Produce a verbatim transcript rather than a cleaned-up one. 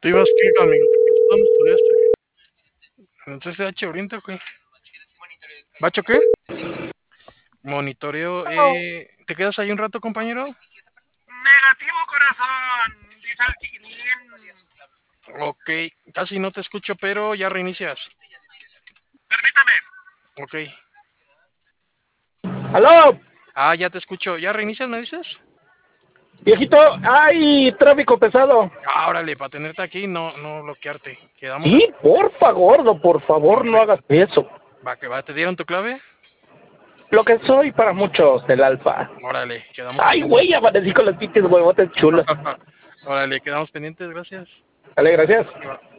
Tú ibas qué, amigo, ¿tú qué- dónde estudiaste? ¿En el C C H Oriente o qué? ¿Bacho qué? Monitoreo, eh, ¿te quedas ahí un rato, compañero? Negativo, corazón, dice el chiquitín. Ok, casi no te escucho, pero ya reinicias. Permítame. Ok. ¡Aló! Ah, ya te escucho. ¿Ya reinicias, me dices? Viejito, ¡hay tráfico pesado! Ah, órale, para tenerte aquí, no, no bloquearte. Quedamos así. Sí, porfa, gordo, por favor, no hagas Perfecto. eso. Va, que va, ¿te dieron tu clave? Lo que soy para muchos, el alfa. Órale, quedamos ¡Ay, pendientes. güey! Amanecí con los pinches huevotes chulos. Órale, quedamos pendientes, gracias. Dale, gracias. Y va.